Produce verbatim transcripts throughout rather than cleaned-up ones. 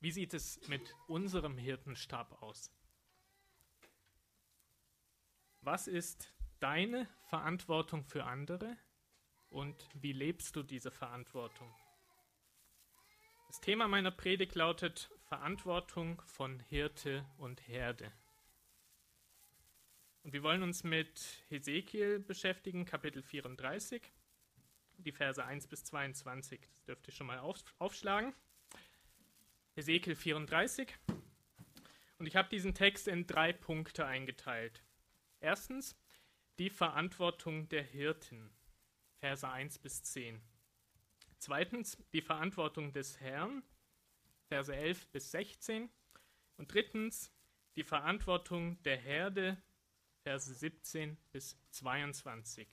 Wie sieht es mit unserem Hirtenstab aus? Was ist deine Verantwortung für andere und wie lebst du diese Verantwortung? Das Thema meiner Predigt lautet Verantwortung von Hirte und Herde. Und wir wollen uns mit Hesekiel beschäftigen, Kapitel vierunddreißig, die Verse eins bis zweiundzwanzig. Das dürft ihr schon mal auf, aufschlagen. Hesekiel vierunddreißig. Und ich habe diesen Text in drei Punkte eingeteilt. Erstens, die Verantwortung der Hirten, Verse eins bis zehn. Zweitens, die Verantwortung des Herrn, Verse elf bis sechzehn. Und drittens, die Verantwortung der Herde, Verse siebzehn bis zweiundzwanzig.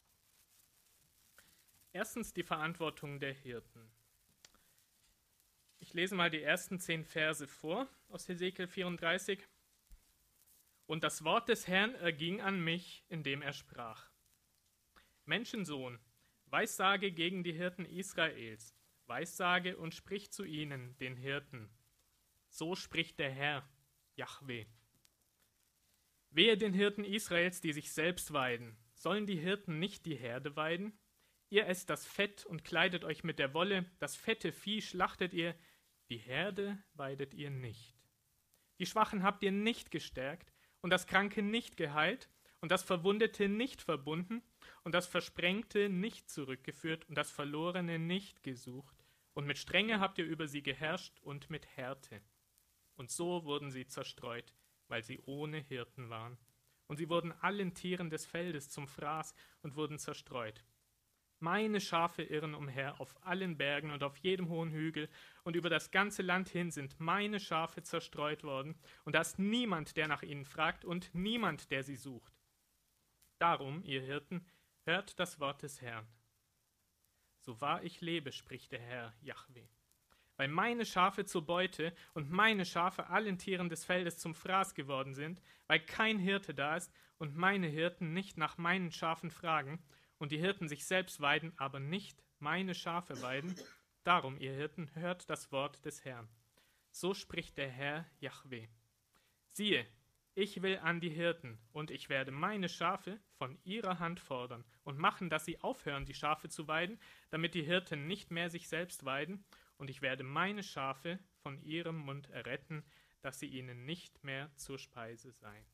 Erstens die Verantwortung der Hirten. Ich lese mal die ersten zehn Verse vor aus Hesekiel vierunddreißig. Und das Wort des Herrn erging an mich, indem er sprach. Menschensohn, weissage gegen die Hirten Israels, weissage und sprich zu ihnen, den Hirten. So spricht der Herr, Jahwe. Wehe den Hirten Israels, die sich selbst weiden. Sollen die Hirten nicht die Herde weiden? Ihr esst das Fett und kleidet euch mit der Wolle, das fette Vieh schlachtet ihr, die Herde weidet ihr nicht. Die Schwachen habt ihr nicht gestärkt und das Kranke nicht geheilt und das Verwundete nicht verbunden und das Versprengte nicht zurückgeführt und das Verlorene nicht gesucht. Und mit Strenge habt ihr über sie geherrscht und mit Härte. Und so wurden sie zerstreut, weil sie ohne Hirten waren. Und sie wurden allen Tieren des Feldes zum Fraß und wurden zerstreut. Meine Schafe irren umher auf allen Bergen und auf jedem hohen Hügel, und über das ganze Land hin sind meine Schafe zerstreut worden, und da ist niemand, der nach ihnen fragt, und niemand, der sie sucht. Darum, ihr Hirten, hört das Wort des Herrn. So wahr ich lebe, spricht der Herr, Jahwe. Weil meine Schafe zur Beute und meine Schafe allen Tieren des Feldes zum Fraß geworden sind, weil kein Hirte da ist und meine Hirten nicht nach meinen Schafen fragen, und die Hirten sich selbst weiden, aber nicht meine Schafe weiden. Darum, ihr Hirten, hört das Wort des Herrn. So spricht der Herr, Jahwe. Siehe, ich will an die Hirten, und ich werde meine Schafe von ihrer Hand fordern und machen, dass sie aufhören, die Schafe zu weiden, damit die Hirten nicht mehr sich selbst weiden, und ich werde meine Schafe von ihrem Mund erretten, dass sie ihnen nicht mehr zur Speise seien.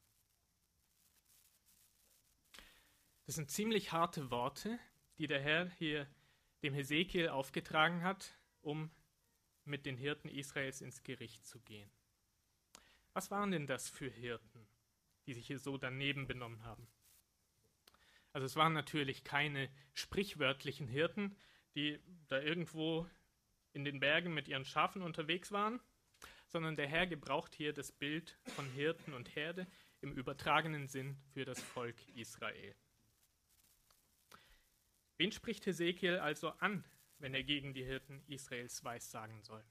Das sind ziemlich harte Worte, die der Herr hier dem Hesekiel aufgetragen hat, um mit den Hirten Israels ins Gericht zu gehen. Was waren denn das für Hirten, die sich hier so daneben benommen haben? Also es waren natürlich keine sprichwörtlichen Hirten, die da irgendwo in den Bergen mit ihren Schafen unterwegs waren, sondern der Herr gebraucht hier das Bild von Hirten und Herde im übertragenen Sinn für das Volk Israel. Wen spricht Hesekiel also an, wenn er gegen die Hirten Israels weissagen soll?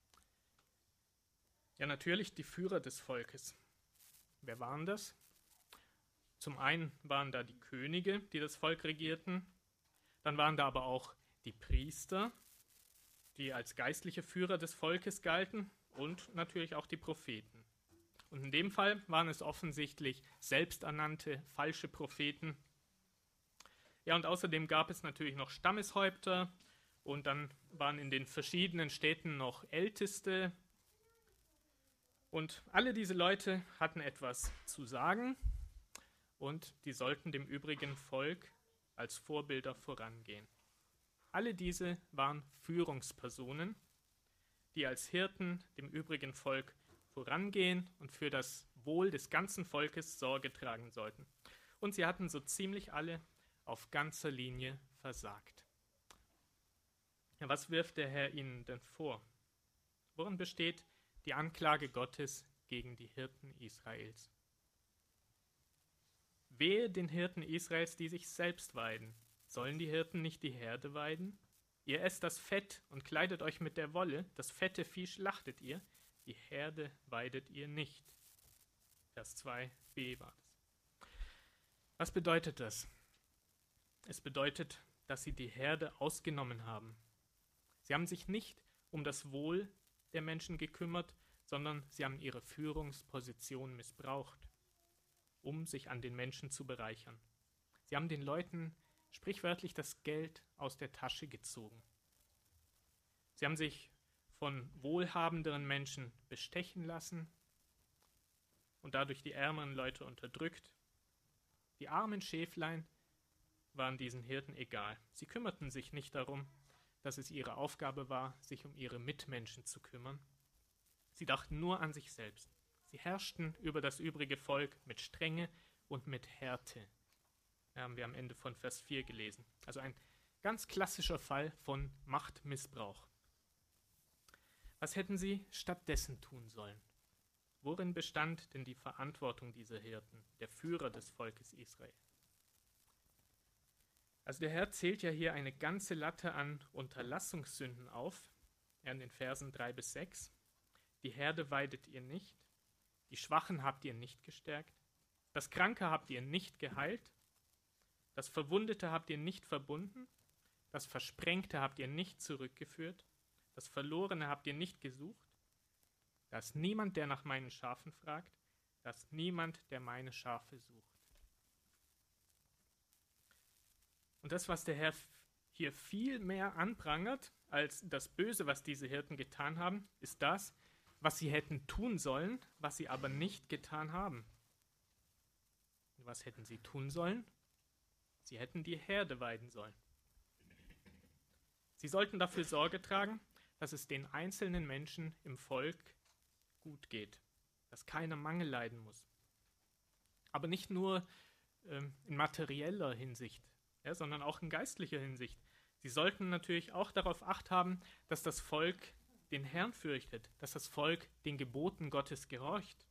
Ja, natürlich die Führer des Volkes. Wer waren das? Zum einen waren da die Könige, die das Volk regierten. Dann waren da aber auch die Priester, die als geistliche Führer des Volkes galten, und natürlich auch die Propheten. Und in dem Fall waren es offensichtlich selbsternannte, falsche Propheten. Ja, und außerdem gab es natürlich noch Stammeshäupter und dann waren in den verschiedenen Städten noch Älteste. Und alle diese Leute hatten etwas zu sagen und die sollten dem übrigen Volk als Vorbilder vorangehen. Alle diese waren Führungspersonen, die als Hirten dem übrigen Volk vorangehen und für das Wohl des ganzen Volkes Sorge tragen sollten. Und sie hatten so ziemlich alle auf ganzer Linie versagt. Ja, was wirft der Herr ihnen denn vor? Worin besteht die Anklage Gottes gegen die Hirten Israels? Wehe den Hirten Israels, die sich selbst weiden. Sollen die Hirten nicht die Herde weiden? Ihr esst das Fett und kleidet euch mit der Wolle, das fette Vieh schlachtet ihr, die Herde weidet ihr nicht. Vers zwei b war das. Was bedeutet das? Es bedeutet, dass sie die Herde ausgenommen haben. Sie haben sich nicht um das Wohl der Menschen gekümmert, sondern sie haben ihre Führungsposition missbraucht, um sich an den Menschen zu bereichern. Sie haben den Leuten sprichwörtlich das Geld aus der Tasche gezogen. Sie haben sich von wohlhabenderen Menschen bestechen lassen und dadurch die ärmeren Leute unterdrückt. Die armen Schäflein waren diesen Hirten egal. Sie kümmerten sich nicht darum, dass es ihre Aufgabe war, sich um ihre Mitmenschen zu kümmern. Sie dachten nur an sich selbst. Sie herrschten über das übrige Volk mit Strenge und mit Härte. Das haben wir am Ende von Vers vier gelesen. Also ein ganz klassischer Fall von Machtmissbrauch. Was hätten sie stattdessen tun sollen? Worin bestand denn die Verantwortung dieser Hirten, der Führer des Volkes Israel? Also der Herr zählt ja hier eine ganze Latte an Unterlassungssünden auf, in den Versen drei bis sechs. Die Herde weidet ihr nicht, die Schwachen habt ihr nicht gestärkt, das Kranke habt ihr nicht geheilt, das Verwundete habt ihr nicht verbunden, das Versprengte habt ihr nicht zurückgeführt, das Verlorene habt ihr nicht gesucht, da ist niemand, der nach meinen Schafen fragt, da ist niemand, der meine Schafe sucht. Und das, was der Herr hier viel mehr anprangert als das Böse, was diese Hirten getan haben, ist das, was sie hätten tun sollen, was sie aber nicht getan haben. Und was hätten sie tun sollen? Sie hätten die Herde weiden sollen. Sie sollten dafür Sorge tragen, dass es den einzelnen Menschen im Volk gut geht, dass keiner Mangel leiden muss. Aber nicht nur ähm, in materieller Hinsicht, ja, sondern auch in geistlicher Hinsicht. Sie sollten natürlich auch darauf Acht haben, dass das Volk den Herrn fürchtet, dass das Volk den Geboten Gottes gehorcht.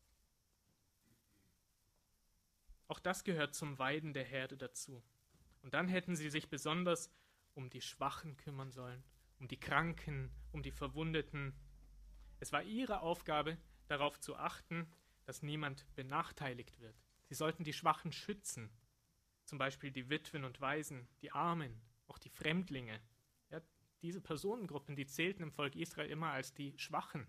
Auch das gehört zum Weiden der Herde dazu. Und dann hätten sie sich besonders um die Schwachen kümmern sollen, um die Kranken, um die Verwundeten. Es war ihre Aufgabe, darauf zu achten, dass niemand benachteiligt wird. Sie sollten die Schwachen schützen, zum Beispiel die Witwen und Waisen, die Armen, auch die Fremdlinge. Ja, diese Personengruppen, die zählten im Volk Israel immer als die Schwachen.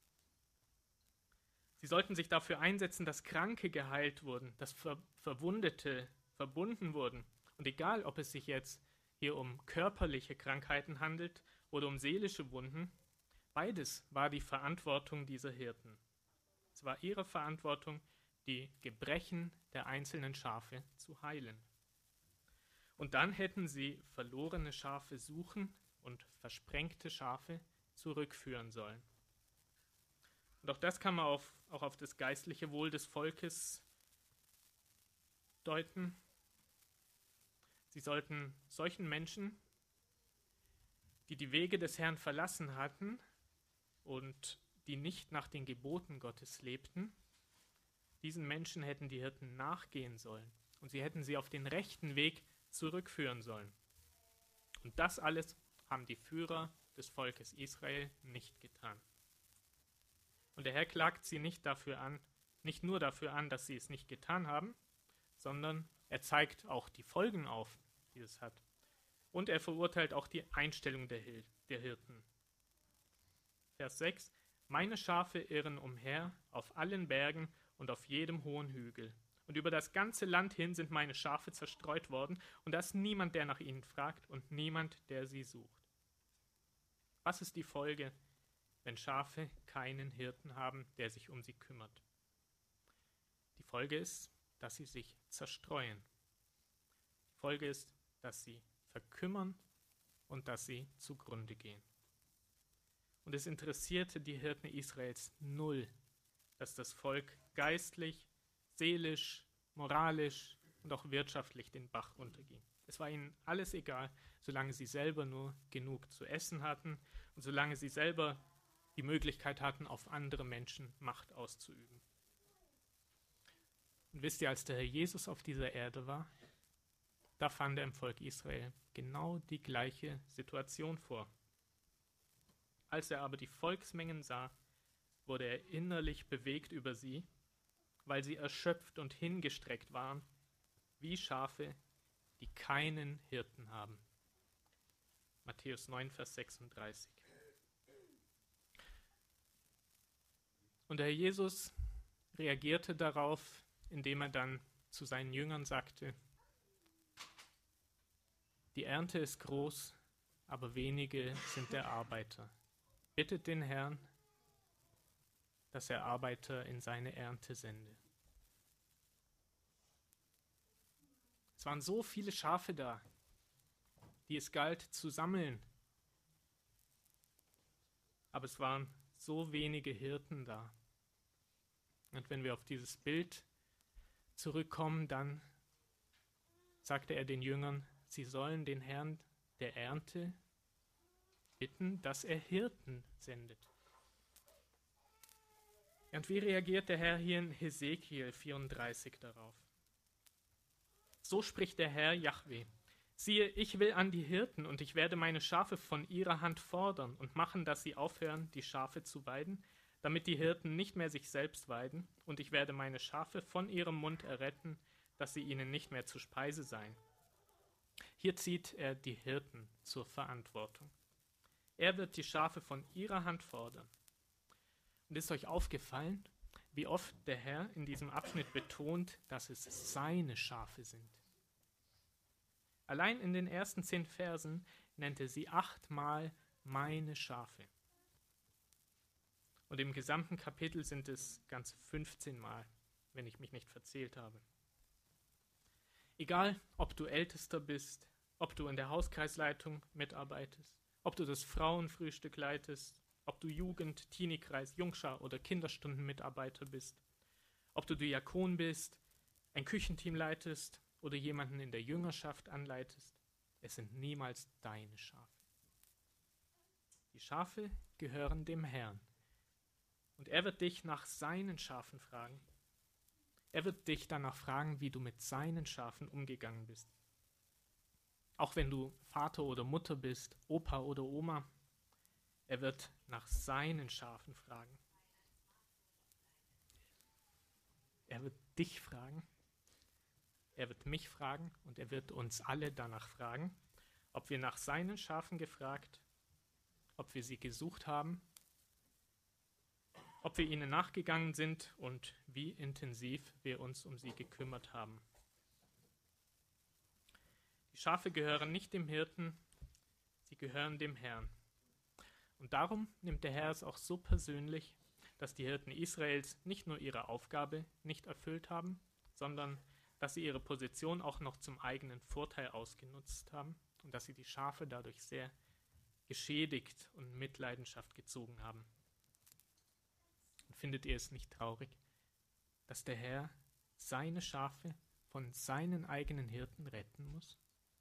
Sie sollten sich dafür einsetzen, dass Kranke geheilt wurden, dass Ver- Verwundete verbunden wurden. Und egal, ob es sich jetzt hier um körperliche Krankheiten handelt oder um seelische Wunden, beides war die Verantwortung dieser Hirten. Es war ihre Verantwortung, die Gebrechen der einzelnen Schafe zu heilen. Und dann hätten sie verlorene Schafe suchen und versprengte Schafe zurückführen sollen. Und auch das kann man auf, auch auf das geistliche Wohl des Volkes deuten. Sie sollten solchen Menschen, die die Wege des Herrn verlassen hatten und die nicht nach den Geboten Gottes lebten, diesen Menschen hätten die Hirten nachgehen sollen und sie hätten sie auf den rechten Weg zurückführen sollen. Und das alles haben die Führer des Volkes Israel nicht getan. Und der Herr klagt sie nicht dafür an, nicht nur dafür an, dass sie es nicht getan haben, sondern er zeigt auch die Folgen auf, die es hat. Und er verurteilt auch die Einstellung der, Hil- der Hirten. Vers sechs: Meine Schafe irren umher auf allen Bergen und auf jedem hohen Hügel. Und über das ganze Land hin sind meine Schafe zerstreut worden, und da ist niemand, der nach ihnen fragt, und niemand, der sie sucht. Was ist die Folge, wenn Schafe keinen Hirten haben, der sich um sie kümmert? Die Folge ist, dass sie sich zerstreuen. Die Folge ist, dass sie verkümmern und dass sie zugrunde gehen. Und es interessierte die Hirten Israels null, dass das Volk geistlich, seelisch, moralisch und auch wirtschaftlich den Bach runterging. Es war ihnen alles egal, solange sie selber nur genug zu essen hatten und solange sie selber die Möglichkeit hatten, auf andere Menschen Macht auszuüben. Und wisst ihr, als der Herr Jesus auf dieser Erde war, da fand er im Volk Israel genau die gleiche Situation vor. Als er aber die Volksmengen sah, wurde er innerlich bewegt über sie, weil sie erschöpft und hingestreckt waren, wie Schafe, die keinen Hirten haben. Matthäus neun, Vers sechsunddreißig. Und der Herr Jesus reagierte darauf, indem er dann zu seinen Jüngern sagte, die Ernte ist groß, aber wenige sind der Arbeiter. Bittet den Herrn, dass er Arbeiter in seine Ernte sende. Es waren so viele Schafe da, die es galt zu sammeln. Aber es waren so wenige Hirten da. Und wenn wir auf dieses Bild zurückkommen, dann sagte er den Jüngern, sie sollen den Herrn der Ernte bitten, dass er Hirten sendet. Und wie reagiert der Herr hier in Hesekiel vierunddreißig darauf? So spricht der Herr Jahwe. Siehe, ich will an die Hirten und ich werde meine Schafe von ihrer Hand fordern und machen, dass sie aufhören, die Schafe zu weiden, damit die Hirten nicht mehr sich selbst weiden, und ich werde meine Schafe von ihrem Mund erretten, dass sie ihnen nicht mehr zur Speise seien. Hier zieht er die Hirten zur Verantwortung. Er wird die Schafe von ihrer Hand fordern. Und ist euch aufgefallen, wie oft der Herr in diesem Abschnitt betont, dass es seine Schafe sind? Allein in den ersten zehn Versen nennt er sie achtmal meine Schafe. Und im gesamten Kapitel sind es ganze fünfzehn Mal, wenn ich mich nicht verzählt habe. Egal, ob du Ältester bist, ob du in der Hauskreisleitung mitarbeitest, ob du das Frauenfrühstück leitest, ob du Jugend-, Teenie-Kreis-, Jungschar- oder Kinderstundenmitarbeiter bist, ob du Diakon bist, ein Küchenteam leitest oder jemanden in der Jüngerschaft anleitest, es sind niemals deine Schafe. Die Schafe gehören dem Herrn. Und er wird dich nach seinen Schafen fragen. Er wird dich danach fragen, wie du mit seinen Schafen umgegangen bist. Auch wenn du Vater oder Mutter bist, Opa oder Oma, er wird nach seinen Schafen fragen. Er wird dich fragen, er wird mich fragen und er wird uns alle danach fragen, ob wir nach seinen Schafen gefragt, ob wir sie gesucht haben, ob wir ihnen nachgegangen sind und wie intensiv wir uns um sie gekümmert haben. Die Schafe gehören nicht dem Hirten, sie gehören dem Herrn. Und darum nimmt der Herr es auch so persönlich, dass die Hirten Israels nicht nur ihre Aufgabe nicht erfüllt haben, sondern dass sie ihre Position auch noch zum eigenen Vorteil ausgenutzt haben und dass sie die Schafe dadurch sehr geschädigt und Mitleidenschaft gezogen haben. Und findet ihr es nicht traurig, dass der Herr seine Schafe von seinen eigenen Hirten retten muss?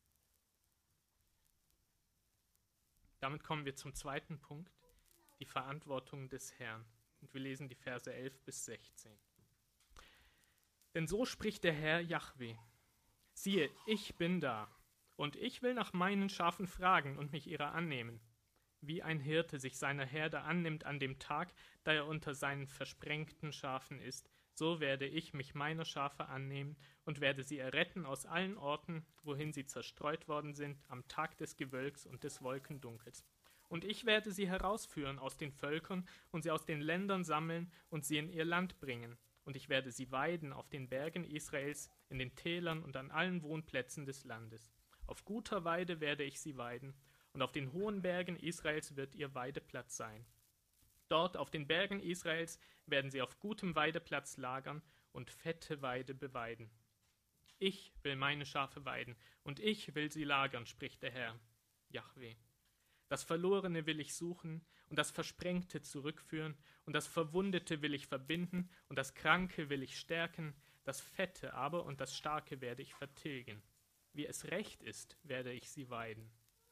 Damit kommen wir zum zweiten Punkt, die Verantwortung des Herrn. Und wir lesen die Verse elf bis sechzehn. Denn so spricht der Herr Jahwe. Siehe, ich bin da, und ich will nach meinen Schafen fragen und mich ihrer annehmen. Wie ein Hirte sich seiner Herde annimmt an dem Tag, da er unter seinen versprengten Schafen ist, so werde ich mich meiner Schafe annehmen und werde sie erretten aus allen Orten, wohin sie zerstreut worden sind, am Tag des Gewölks und des Wolkendunkels. Und ich werde sie herausführen aus den Völkern und sie aus den Ländern sammeln und sie in ihr Land bringen. Und ich werde sie weiden auf den Bergen Israels, in den Tälern und an allen Wohnplätzen des Landes. Auf guter Weide werde ich sie weiden, und auf den hohen Bergen Israels wird ihr Weideplatz sein. Dort auf den Bergen Israels werden sie auf gutem Weideplatz lagern und fette Weide beweiden. Ich will meine Schafe weiden, und ich will sie lagern, spricht der Herr, Jahwe. Das Verlorene will ich suchen und das Versprengte zurückführen, und das Verwundete will ich verbinden, und das Kranke will ich stärken, das Fette aber und das Starke werde ich vertilgen. Wie es recht ist, werde ich sie weiden.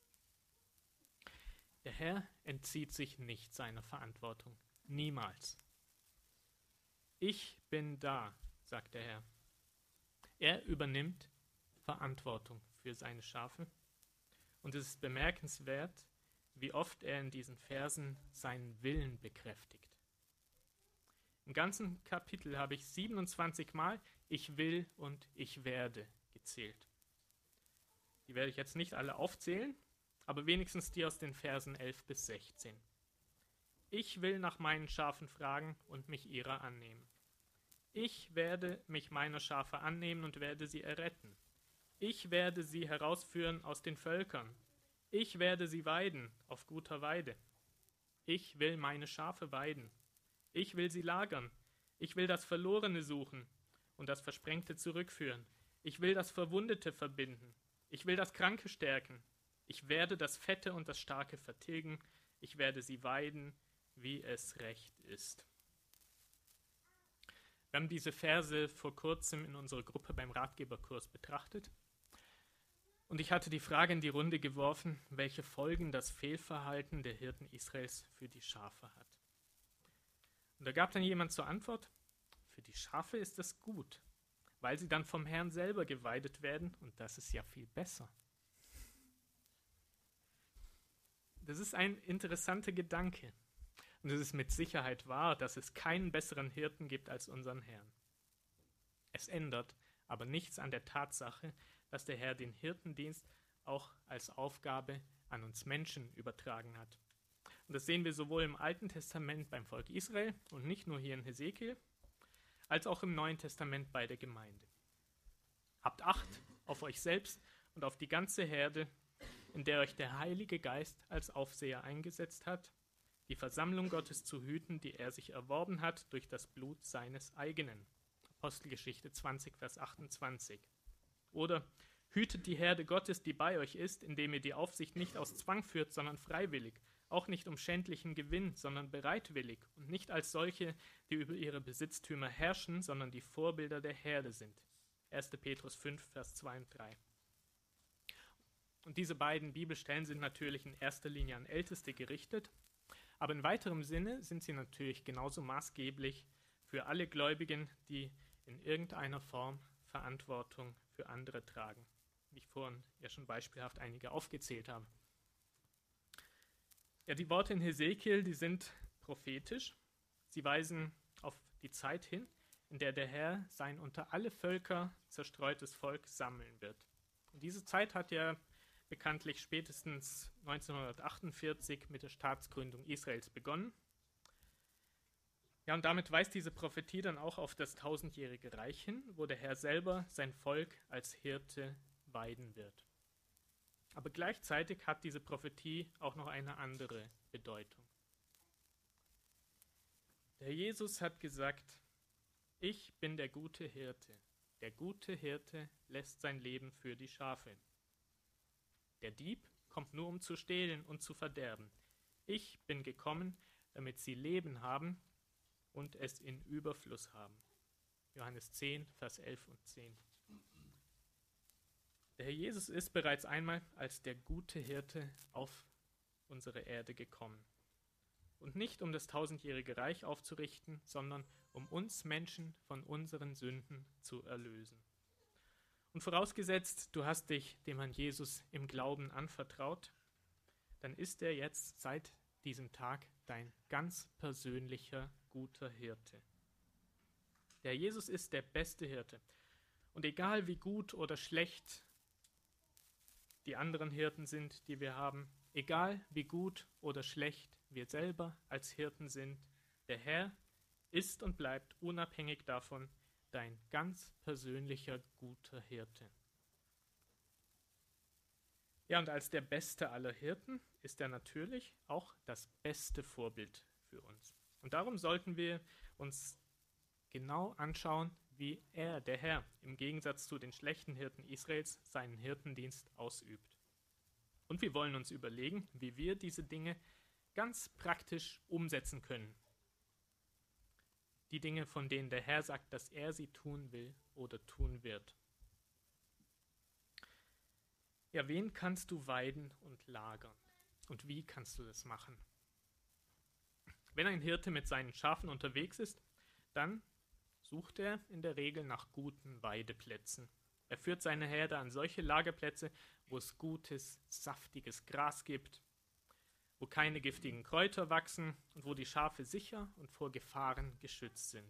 Der Herr entzieht sich nicht seiner Verantwortung. Niemals. Ich bin da, sagt der Herr. Er übernimmt Verantwortung für seine Schafe. Und es ist bemerkenswert, wie oft er in diesen Versen seinen Willen bekräftigt. Im ganzen Kapitel habe ich siebenundzwanzig Mal ich will und ich werde gezählt. Die werde ich jetzt nicht alle aufzählen, aber wenigstens die aus den Versen elf bis sechzehn. Ich will nach meinen Schafen fragen und mich ihrer annehmen. Ich werde mich meiner Schafe annehmen und werde sie erretten. Ich werde sie herausführen aus den Völkern. Ich werde sie weiden auf guter Weide. Ich will meine Schafe weiden. Ich will sie lagern. Ich will das Verlorene suchen und das Versprengte zurückführen. Ich will das Verwundete verbinden. Ich will das Kranke stärken. Ich werde das Fette und das Starke vertilgen. Ich werde sie weiden, wie es recht ist. Wir haben diese Verse vor kurzem in unserer Gruppe beim Ratgeberkurs betrachtet. Und ich hatte die Frage in die Runde geworfen, welche Folgen das Fehlverhalten der Hirten Israels für die Schafe hat. Und da gab dann jemand zur Antwort, für die Schafe ist es gut, weil sie dann vom Herrn selber geweidet werden und das ist ja viel besser. Das ist ein interessanter Gedanke. Und es ist mit Sicherheit wahr, dass es keinen besseren Hirten gibt als unseren Herrn. Es ändert aber nichts an der Tatsache, dass der Herr den Hirtendienst auch als Aufgabe an uns Menschen übertragen hat. Und das sehen wir sowohl im Alten Testament beim Volk Israel und nicht nur hier in Hesekiel, als auch im Neuen Testament bei der Gemeinde. Habt Acht auf euch selbst und auf die ganze Herde, in der euch der Heilige Geist als Aufseher eingesetzt hat, die Versammlung Gottes zu hüten, die er sich erworben hat durch das Blut seines eigenen. Apostelgeschichte zwanzig, Vers achtundzwanzig. Oder hütet die Herde Gottes, die bei euch ist, indem ihr die Aufsicht nicht aus Zwang führt, sondern freiwillig, auch nicht um schändlichen Gewinn, sondern bereitwillig und nicht als solche, die über ihre Besitztümer herrschen, sondern die Vorbilder der Herde sind. erster Petrus fünf, Vers zwei und drei. Und diese beiden Bibelstellen sind natürlich in erster Linie an Älteste gerichtet, aber in weiterem Sinne sind sie natürlich genauso maßgeblich für alle Gläubigen, die in irgendeiner Form Verantwortung für andere tragen, wie ich vorhin ja schon beispielhaft einige aufgezählt habe. Ja, die Worte in Hesekiel, die sind prophetisch. Sie weisen auf die Zeit hin, in der der Herr sein unter alle Völker zerstreutes Volk sammeln wird. Und diese Zeit hat ja bekanntlich spätestens neunzehnhundertachtundvierzig mit der Staatsgründung Israels begonnen. Ja, und damit weist diese Prophetie dann auch auf das tausendjährige Reich hin, wo der Herr selber sein Volk als Hirte weiden wird. Aber gleichzeitig hat diese Prophetie auch noch eine andere Bedeutung. Der Jesus hat gesagt, ich bin der gute Hirte. Der gute Hirte lässt sein Leben für die Schafe. Der Dieb kommt nur, um zu stehlen und zu verderben. Ich bin gekommen, damit sie Leben haben und es in Überfluss haben. Johannes zehn, Vers elf und zehn. Der Herr Jesus ist bereits einmal als der gute Hirte auf unsere Erde gekommen. Und nicht um das tausendjährige Reich aufzurichten, sondern um uns Menschen von unseren Sünden zu erlösen. Und vorausgesetzt, du hast dich dem Herrn Jesus im Glauben anvertraut, dann ist er jetzt seit diesem Tag dein ganz persönlicher guter Hirte. Der Jesus ist der beste Hirte. Und egal wie gut oder schlecht die anderen Hirten sind, die wir haben, egal wie gut oder schlecht wir selber als Hirten sind, der Herr ist und bleibt unabhängig davon dein ganz persönlicher guter Hirte. Ja, und als der beste aller Hirten ist er natürlich auch das beste Vorbild für uns. Und darum sollten wir uns genau anschauen, wie er, der Herr, im Gegensatz zu den schlechten Hirten Israels seinen Hirtendienst ausübt. Und wir wollen uns überlegen, wie wir diese Dinge ganz praktisch umsetzen können. Die Dinge, von denen der Herr sagt, dass er sie tun will oder tun wird. Ja, wen kannst du weiden und lagern? Und wie kannst du das machen? Wenn ein Hirte mit seinen Schafen unterwegs ist, dann sucht er in der Regel nach guten Weideplätzen. Er führt seine Herde an solche Lagerplätze, wo es gutes, saftiges Gras gibt, wo keine giftigen Kräuter wachsen und wo die Schafe sicher und vor Gefahren geschützt sind.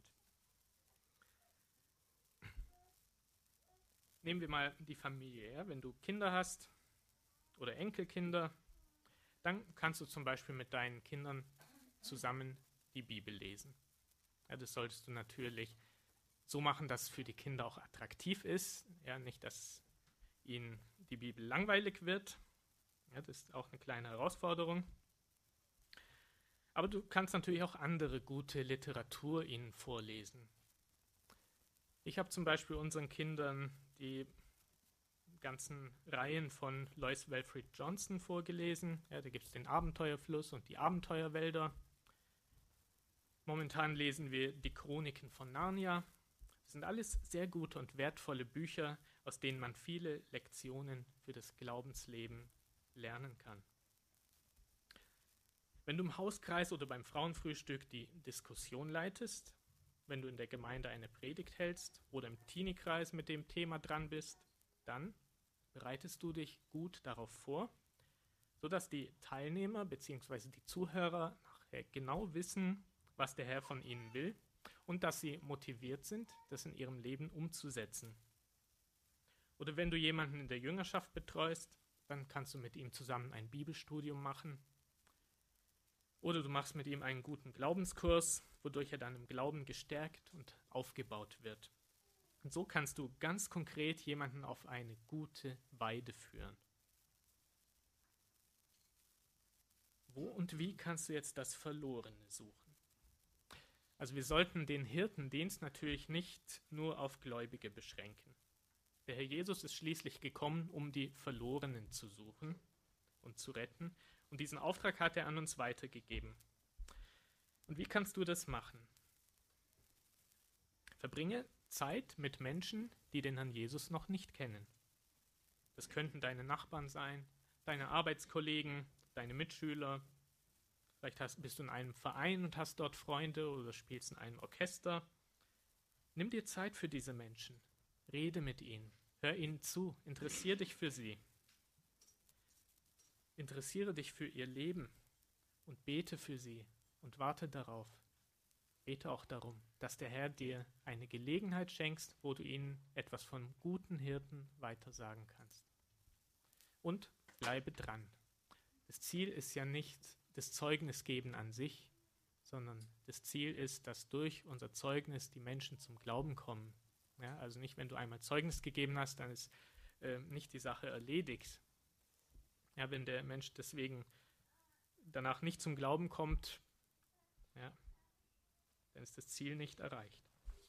Nehmen wir mal die Familie. Ja? Wenn du Kinder hast oder Enkelkinder, dann kannst du zum Beispiel mit deinen Kindern zusammen die Bibel lesen. Ja, das solltest du natürlich so machen, dass es für die Kinder auch attraktiv ist. Ja, nicht, dass ihnen die Bibel langweilig wird. Ja, das ist auch eine kleine Herausforderung. Aber du kannst natürlich auch andere gute Literatur ihnen vorlesen. Ich habe zum Beispiel unseren Kindern die ganzen Reihen von Lois Wilfrid Johnson vorgelesen. Ja, da gibt es den Abenteuerfluss und die Abenteuerwälder. Momentan lesen wir die Chroniken von Narnia. Das sind alles sehr gute und wertvolle Bücher, aus denen man viele Lektionen für das Glaubensleben lernen kann. Wenn du im Hauskreis oder beim Frauenfrühstück die Diskussion leitest, wenn du in der Gemeinde eine Predigt hältst oder im Teenie-Kreis mit dem Thema dran bist, dann bereitest du dich gut darauf vor, sodass die Teilnehmer bzw. die Zuhörer nachher genau wissen, was der Herr von ihnen will und dass sie motiviert sind, das in ihrem Leben umzusetzen. Oder wenn du jemanden in der Jüngerschaft betreust, dann kannst du mit ihm zusammen ein Bibelstudium machen. Oder du machst mit ihm einen guten Glaubenskurs, wodurch er dann im Glauben gestärkt und aufgebaut wird. Und so kannst du ganz konkret jemanden auf eine gute Weide führen. Wo und wie kannst du jetzt das Verlorene suchen? Also wir sollten den Hirtendienst natürlich nicht nur auf Gläubige beschränken. Der Herr Jesus ist schließlich gekommen, um die Verlorenen zu suchen und zu retten. Und diesen Auftrag hat er an uns weitergegeben. Und wie kannst du das machen? Verbringe Zeit mit Menschen, die den Herrn Jesus noch nicht kennen. Das könnten deine Nachbarn sein, deine Arbeitskollegen, deine Mitschüler. Vielleicht hast, bist du in einem Verein und hast dort Freunde oder spielst in einem Orchester. Nimm dir Zeit für diese Menschen. Rede mit ihnen. Hör ihnen zu. Interessiere dich für sie. Interessiere dich für ihr Leben und bete für sie und warte darauf. Bete auch darum, dass der Herr dir eine Gelegenheit schenkst, wo du ihnen etwas von guten Hirten weitersagen kannst. Und bleibe dran. Das Ziel ist ja nicht das Zeugnisgeben an sich, sondern das Ziel ist, dass durch unser Zeugnis die Menschen zum Glauben kommen. Ja, also nicht, wenn du einmal Zeugnis gegeben hast, dann ist äh, nicht die Sache erledigt. Ja, wenn der Mensch deswegen danach nicht zum Glauben kommt, ja, dann ist das Ziel nicht erreicht.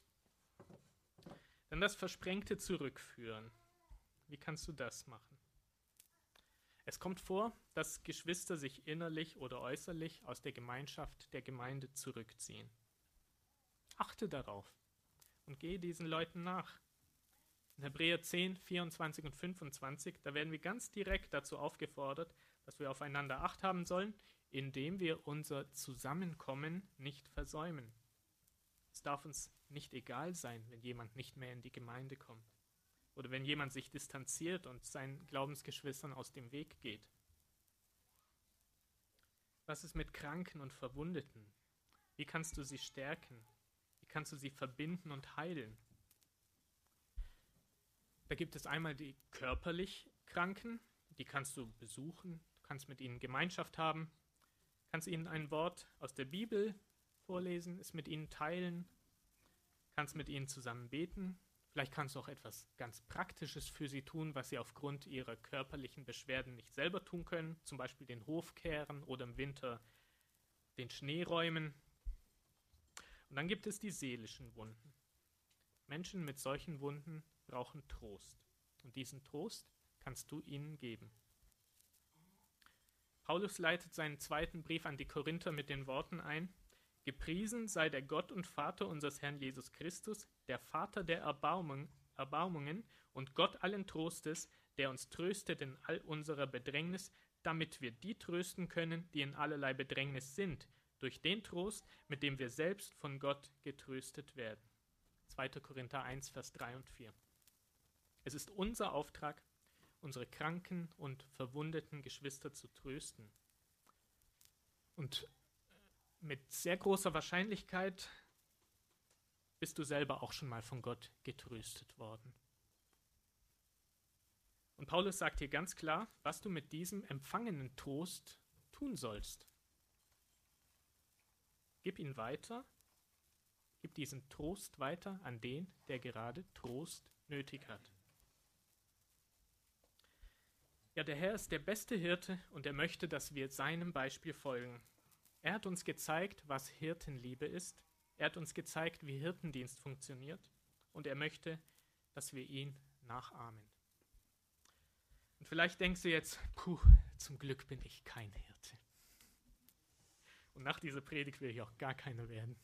Dann das Versprengte zurückführen. Wie kannst du das machen? Es kommt vor, dass Geschwister sich innerlich oder äußerlich aus der Gemeinschaft der Gemeinde zurückziehen. Achte darauf und gehe diesen Leuten nach. In Hebräer zehn, vierundzwanzig und fünfundzwanzig, da werden wir ganz direkt dazu aufgefordert, dass wir aufeinander Acht haben sollen, indem wir unser Zusammenkommen nicht versäumen. Es darf uns nicht egal sein, wenn jemand nicht mehr in die Gemeinde kommt oder wenn jemand sich distanziert und seinen Glaubensgeschwistern aus dem Weg geht. Was ist mit Kranken und Verwundeten? Wie kannst du sie stärken? Wie kannst du sie verbinden und heilen? Da gibt es einmal die körperlich Kranken, die kannst du besuchen, du kannst mit ihnen Gemeinschaft haben, kannst ihnen ein Wort aus der Bibel vorlesen, es mit ihnen teilen, kannst mit ihnen zusammen beten. Vielleicht kannst du auch etwas ganz Praktisches für sie tun, was sie aufgrund ihrer körperlichen Beschwerden nicht selber tun können, zum Beispiel den Hof kehren oder im Winter den Schnee räumen. Und dann gibt es die seelischen Wunden. Menschen mit solchen Wunden brauchen Trost. Und diesen Trost kannst du ihnen geben. Paulus leitet seinen zweiten Brief an die Korinther mit den Worten ein: Gepriesen sei der Gott und Vater unseres Herrn Jesus Christus, der Vater der Erbarmung, Erbarmungen und Gott allen Trostes, der uns tröstet in all unserer Bedrängnis, damit wir die trösten können, die in allerlei Bedrängnis sind, durch den Trost, mit dem wir selbst von Gott getröstet werden. zweiter Korinther eins, Vers drei und vier. Es ist unser Auftrag, unsere kranken und verwundeten Geschwister zu trösten. Und mit sehr großer Wahrscheinlichkeit bist du selber auch schon mal von Gott getröstet worden. Und Paulus sagt hier ganz klar, was du mit diesem empfangenen Trost tun sollst. Gib ihn weiter, gib diesen Trost weiter an den, der gerade Trost nötig hat. Ja, der Herr ist der beste Hirte und er möchte, dass wir seinem Beispiel folgen. Er hat uns gezeigt, was Hirtenliebe ist. Er hat uns gezeigt, wie Hirtendienst funktioniert. Und er möchte, dass wir ihn nachahmen. Und vielleicht denkst du jetzt, puh, zum Glück bin ich kein Hirte. Und nach dieser Predigt will ich auch gar keiner werden.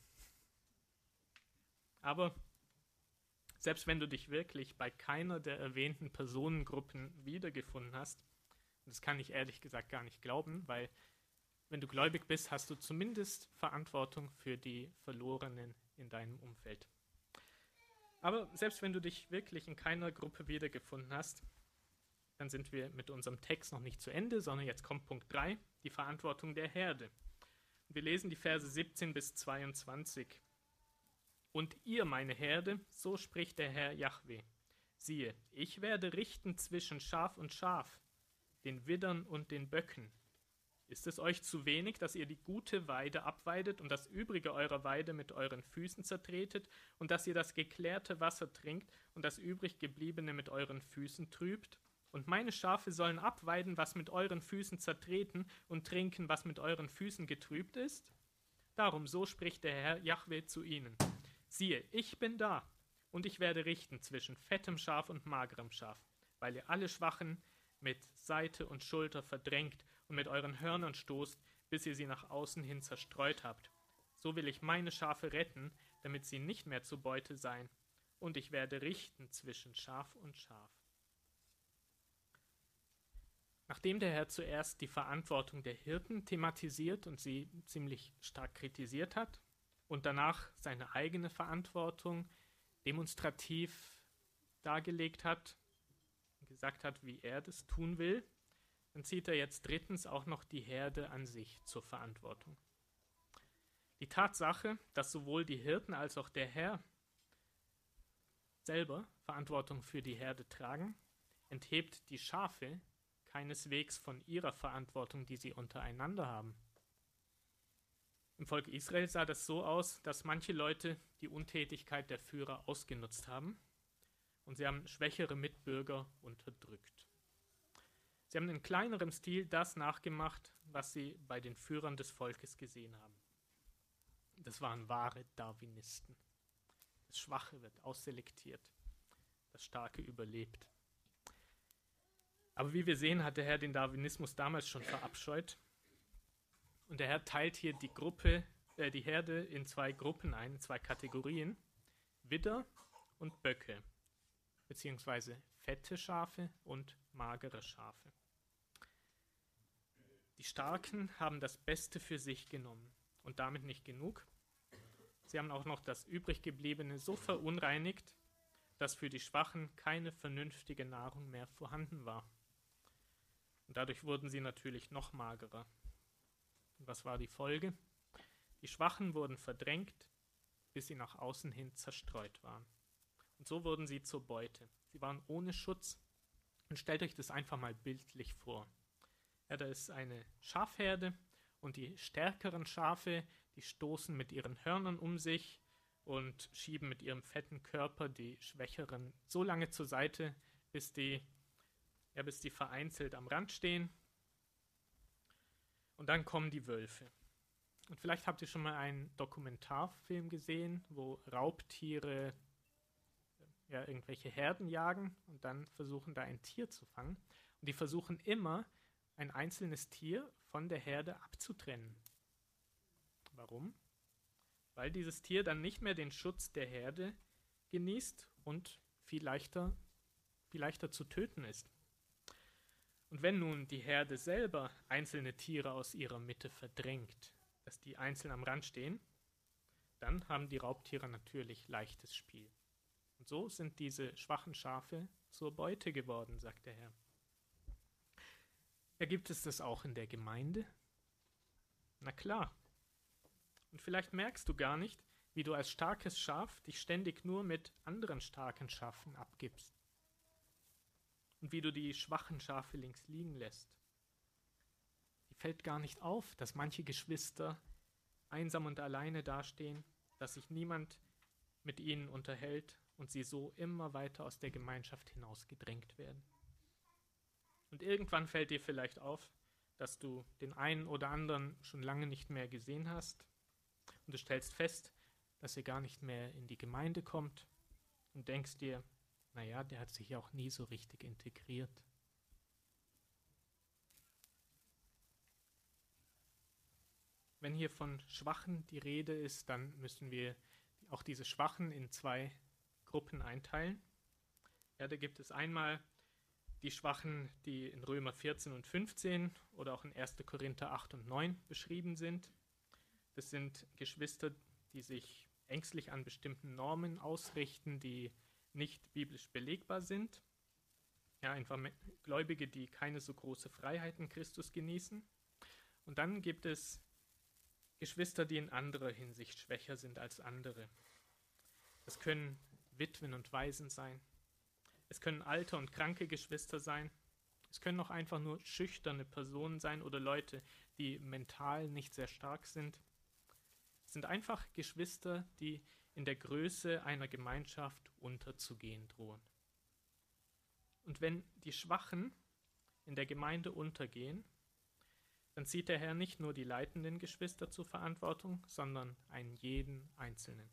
Aber selbst wenn du dich wirklich bei keiner der erwähnten Personengruppen wiedergefunden hast, und das kann ich ehrlich gesagt gar nicht glauben, weil wenn du gläubig bist, hast du zumindest Verantwortung für die Verlorenen in deinem Umfeld. Aber selbst wenn du dich wirklich in keiner Gruppe wiedergefunden hast, dann sind wir mit unserem Text noch nicht zu Ende, sondern jetzt kommt Punkt drei, die Verantwortung der Herde. Und wir lesen die Verse siebzehn bis zweiundzwanzig. Und ihr, meine Herde, so spricht der Herr Jahwe, siehe, ich werde richten zwischen Schaf und Schaf, den Widdern und den Böcken. Ist es euch zu wenig, dass ihr die gute Weide abweidet und das übrige eurer Weide mit euren Füßen zertretet und dass ihr das geklärte Wasser trinkt und das übrig gebliebene mit euren Füßen trübt? Und meine Schafe sollen abweiden, was mit euren Füßen zertreten und trinken, was mit euren Füßen getrübt ist? Darum, so spricht der Herr Jahwe zu ihnen. Siehe, ich bin da, und ich werde richten zwischen fettem Schaf und magerem Schaf, weil ihr alle Schwachen mit Seite und Schulter verdrängt und mit euren Hörnern stoßt, bis ihr sie nach außen hin zerstreut habt. So will ich meine Schafe retten, damit sie nicht mehr zur Beute seien, und ich werde richten zwischen Schaf und Schaf. Nachdem der Herr zuerst die Verantwortung der Hirten thematisiert und sie ziemlich stark kritisiert hat, und danach seine eigene Verantwortung demonstrativ dargelegt hat und gesagt hat, wie er das tun will, dann zieht er jetzt drittens auch noch die Herde an sich zur Verantwortung. Die Tatsache, dass sowohl die Hirten als auch der Herr selber Verantwortung für die Herde tragen, enthebt die Schafe keineswegs von ihrer Verantwortung, die sie untereinander haben. Im Volk Israel sah das so aus, dass manche Leute die Untätigkeit der Führer ausgenutzt haben und sie haben schwächere Mitbürger unterdrückt. Sie haben in kleinerem Stil das nachgemacht, was sie bei den Führern des Volkes gesehen haben. Das waren wahre Darwinisten. Das Schwache wird ausselektiert, das Starke überlebt. Aber wie wir sehen, hat der Herr den Darwinismus damals schon verabscheut. Und der Herr teilt hier die Gruppe, äh, die Herde in zwei Gruppen ein, in zwei Kategorien: Widder und Böcke, beziehungsweise fette Schafe und magere Schafe. Die Starken haben das Beste für sich genommen und damit nicht genug. Sie haben auch noch das Übriggebliebene so verunreinigt, dass für die Schwachen keine vernünftige Nahrung mehr vorhanden war. Und dadurch wurden sie natürlich noch magerer. Und was war die Folge? Die Schwachen wurden verdrängt, bis sie nach außen hin zerstreut waren. Und so wurden sie zur Beute. Sie waren ohne Schutz. Und stellt euch das einfach mal bildlich vor. Ja, da ist eine Schafherde und die stärkeren Schafe, die stoßen mit ihren Hörnern um sich und schieben mit ihrem fetten Körper die Schwächeren so lange zur Seite, bis die, ja, bis die vereinzelt am Rand stehen. Und dann kommen die Wölfe. Und vielleicht habt ihr schon mal einen Dokumentarfilm gesehen, wo Raubtiere ja, irgendwelche Herden jagen und dann versuchen, da ein Tier zu fangen. Und die versuchen immer, ein einzelnes Tier von der Herde abzutrennen. Warum? Weil dieses Tier dann nicht mehr den Schutz der Herde genießt und viel leichter, viel leichter zu töten ist. Und wenn nun die Herde selber einzelne Tiere aus ihrer Mitte verdrängt, dass die einzeln am Rand stehen, dann haben die Raubtiere natürlich leichtes Spiel. Und so sind diese schwachen Schafe zur Beute geworden, sagt der Herr. Ja, gibt es das auch in der Gemeinde? Na klar. Und vielleicht merkst du gar nicht, wie du als starkes Schaf dich ständig nur mit anderen starken Schafen abgibst. Und wie du die schwachen Schafe links liegen lässt. Die fällt gar nicht auf, dass manche Geschwister einsam und alleine dastehen, dass sich niemand mit ihnen unterhält und sie so immer weiter aus der Gemeinschaft hinausgedrängt werden. Und irgendwann fällt dir vielleicht auf, dass du den einen oder anderen schon lange nicht mehr gesehen hast und du stellst fest, dass er gar nicht mehr in die Gemeinde kommt und denkst dir, naja, der hat sich ja auch nie so richtig integriert. Wenn hier von Schwachen die Rede ist, dann müssen wir auch diese Schwachen in zwei Gruppen einteilen. Ja, da gibt es einmal die Schwachen, die in Römer vierzehn und fünfzehn oder auch in erster Korinther acht und neun beschrieben sind. Das sind Geschwister, die sich ängstlich an bestimmten Normen ausrichten, die nicht biblisch belegbar sind. Ja, einfach Gläubige, die keine so große Freiheit in Christus genießen. Und dann gibt es Geschwister, die in anderer Hinsicht schwächer sind als andere. Es können Witwen und Waisen sein. Es können alte und kranke Geschwister sein. Es können auch einfach nur schüchterne Personen sein oder Leute, die mental nicht sehr stark sind. Es sind einfach Geschwister, die in der Größe einer Gemeinschaft unterzugehen drohen. Und wenn die Schwachen in der Gemeinde untergehen, dann zieht der Herr nicht nur die leitenden Geschwister zur Verantwortung, sondern einen jeden Einzelnen.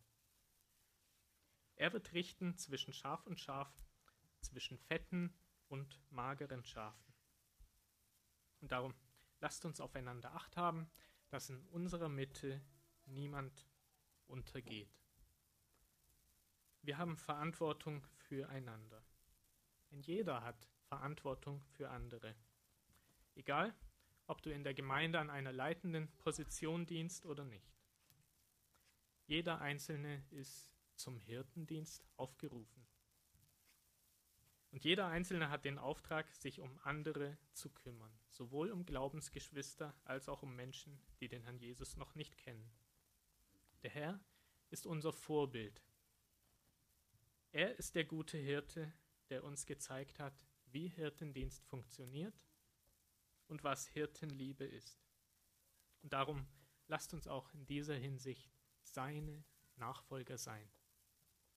Er wird richten zwischen Schaf und Schaf, zwischen fetten und mageren Schafen. Und darum lasst uns aufeinander Acht haben, dass in unserer Mitte niemand untergeht. Wir haben Verantwortung füreinander. Denn jeder hat Verantwortung für andere. Egal, ob du in der Gemeinde an einer leitenden Position dienst oder nicht. Jeder Einzelne ist zum Hirtendienst aufgerufen. Und jeder Einzelne hat den Auftrag, sich um andere zu kümmern, sowohl um Glaubensgeschwister als auch um Menschen, die den Herrn Jesus noch nicht kennen. Der Herr ist unser Vorbild. Er ist der gute Hirte, der uns gezeigt hat, wie Hirtendienst funktioniert und was Hirtenliebe ist. Und darum lasst uns auch in dieser Hinsicht seine Nachfolger sein.